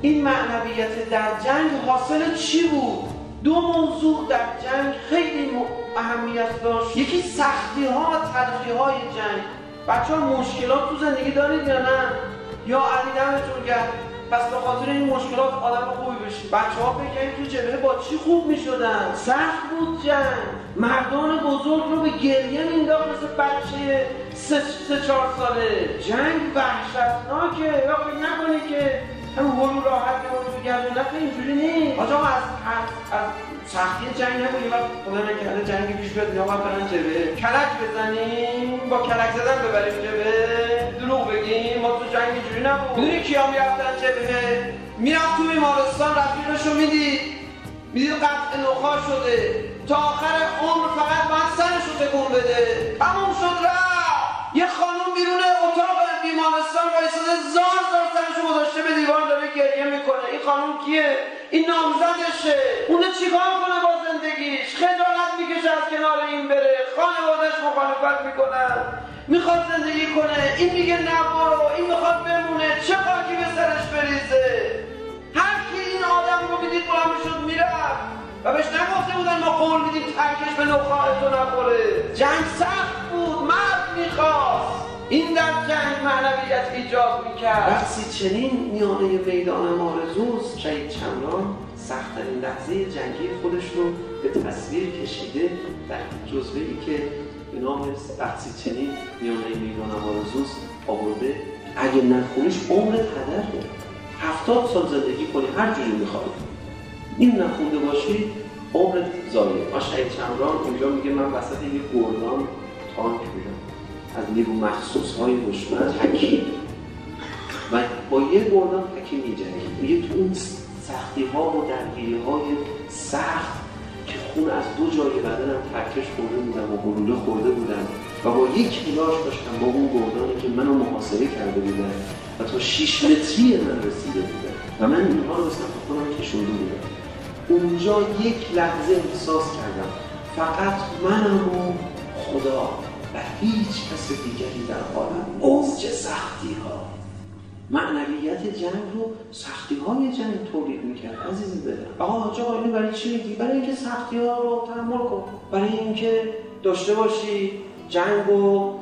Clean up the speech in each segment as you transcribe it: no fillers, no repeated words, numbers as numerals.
این معنویت در جنگ حاصل چی بود؟ دو موضوع در جنگ خیلی اهمیت داشت. یکی سختی ها و تلخی های جنگ. بچه ها مشکلات تو زندگی دارید یا نه؟ یا علی دمتون گرم پس به خاطر این مشکلات آدم خوبی بشید. بچه ها بگید تو جبهه با چی خوب می شدن؟ سخت بود جنگ. مردان بزرگ رو به گریه مینداخت مثل بچه 3-4 ساله. جنگ وحشتناکه. یا فکر نکنی که همون هلو راحت نمون گردون نکنی، اینجوری نیست. آجا از سختی جنگ نکنی وقت خدا نکرده جنگ پیش بیاد اینا باید برن جبهه کلک بزنیم، با کلک زدن ببریم جبهه، دروغ بگیم. ما تو جنگ اینجوری نبود. میدونی کیا میرفتن جبهه؟ میرفت تو بیمارستان رفیقشو میدید قطع نخاع شده، تا آخر عمر فقط باید سرشو تکون بده، تموم شد رفت. یه خانوم بیرون اتاق بیمارستان وایساده زار سرشو گذاشته به دیوار داره گریه میکنه. این خانوم کیه؟ این نامزدشه. اونه چیکار کنه با زندگیش؟ خجالت میکشه از کنار این بره، خانواده‌اش مخالفت میکنن، میخواد زندگی کنه، این میگه نه برو، این میخواد بمونه، چه خاکی به سرش بریزه. هر کی این آدم رو میدید بلند میشد میرفت و بهش نگفته بودن ما قول میدیم تنکش به نخاع تو نخوره. جنگ سخت بود، مرد میخواست. این در جنگ معنویت ایجاد میکرد. وقتی چنین میانه میدان آرزوست شهید چمران سخت‌ترین لحظه جنگی خودش رو به تصویر کشیده در جزوه‌ای که به نام وقتی چنین میانه میدان آرزوست آورده. اگه نخونیش عمرت هدر کنی، 70 سال زندگی کنی هر جوری میخوای، این نخونده باشی عمرت ضایعه. شهید چمران اونجا میگه من وسط یه گردان تانک میرم از نیرو مخصوص‌های دشمن حکیم و با یه گردان حکیم می‌جنگید. میگه تو اون سختی‌ها و درگیری‌های سخت که خون از دو جای بدنم ترکش خورده بودم و گلوله خورده بودم و با یک کلاش داشتم با اون گردانی که منو محاصره کرده بودن و تا 6 متری من رسیده بودن و من اینها رو به سمت خودم کشونده بودم. اونجا یک لحظه احساس کردم فقط منم و خدا و هیچ کس دیگری در عالم. اوج سختی ها. معنویت جنگ رو سختی های جنگ تولید میکرد. عزیزی بدن آقا اینو برای چی میگی؟ برای اینکه سختی ها رو تحمل کن، برای اینکه داشته باشی جنگ و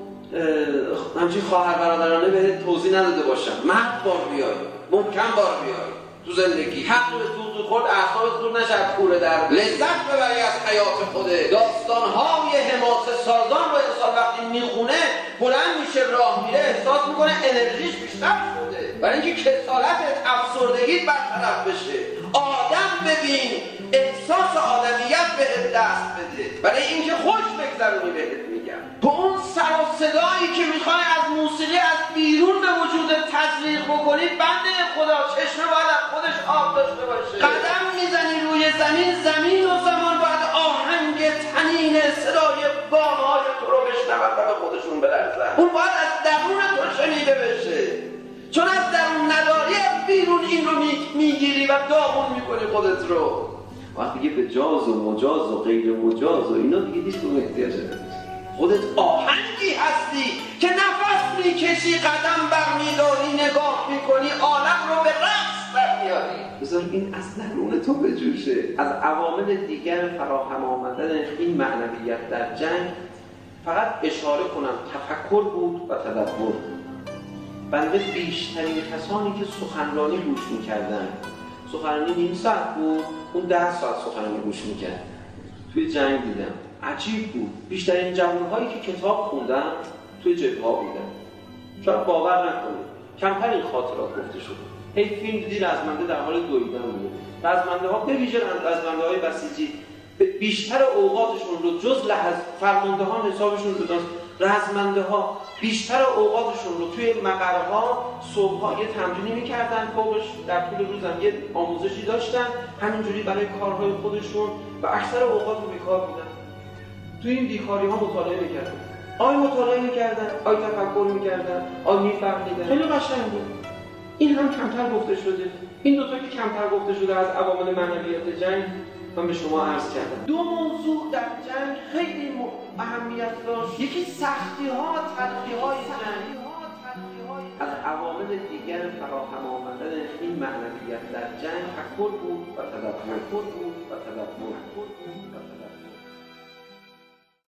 همچین خواهر برادرانه بهت توضیح نداده باشم. مرد بار بیای، محکم بار بیای تو زندگی، حق به تو خود اعصابت خود نشد کوره در لذت ببری از حیات خوده. داستان‌های حماسه سازان رو انسان وقتی میخونه بلند میشه راه میره احساس میکنه انرژیش بیشتر شده، برای اینکه کسالتت افسردگیت برطرف بشه. آدم ببین، احساس آدمیت بهت دست بده، برای اینکه خوش بگذرونی بهت میگم. با اون سر و صدایی که میخوای از موسیقی از بیرون به وجودت تزریق بکنی، بنده خدا چشمه باید از خودش آب داشته باشه. قدم میزنی روی زمین، زمین و زمان باید آهنگ تنین صدای گام‌های تو رو بشنون و به خودشون برسن. اون باید از درون تو شنیده بشه، چون از درون نداری از بیرون این رو میگیری و داغون میکنی خودت رو. وقتی دیگه به جاز و مجاز و غیر مجاز و اینا دیگه هیچ کدوم احتیاج نداری. خودت آهنگی هستی که نفس میکشی، قدم برمیداری، نگاه میکنی، عالم رو به رقص برمیاری. بذار این از درون تو بجوشه. از عوامل دیگر فراهم آمدن این معنویت در جنگ فقط اشاره کنم تفکر بود و تدبر. بنده بیشترین کسانی که سخنرانی گوش میکردن، سخنرانی نیم ساعت بود، اون 10 ساعت سخنرانی گوش میکرد توی جنگ دیدم. عجیب بود. بیشترین جوانهایی که کتاب خوندن توی جبهه‌ها بودن. شاید باور نکنید کمترین خاطرات گفته شده. هی فیلم دیدی رزمنده در حال دویدن بود. رزمنده‌ها به ویژه رزمنده‌های بسیجی بیشتر اوقاتشون رو جز فرماندهان حسابشون جداست. رزمنده‌ها بیشتر اوقاتشون رو توی مقرها صبح‌ها یه تمرینی می‌کردن، فوقش در طول روزم یه آموزشی داشتن، همینجوری برای کارهای خودشون و اکثر اوقات رو بیکار بودن. توی این بیکاری‌ها مطالعه می‌کردن. آیا مطالعه می‌کردن، آیا تفکر می‌کردن، آیا می‌فهمیدن. خیلی قشنگ بود. این هم کمتر گفته شده. این دو تا که کمتر گفته شده از عوامل معنویت جنگ من به شما عرض کردم. دو موضوع در جنگ خیلی اهمیت داشت. یکی سختی‌ها و تلخی‌های جنگ. از عوامل دیگر فراهم آمدن این معنویت در جنگ تفکر بود و تدبر بود.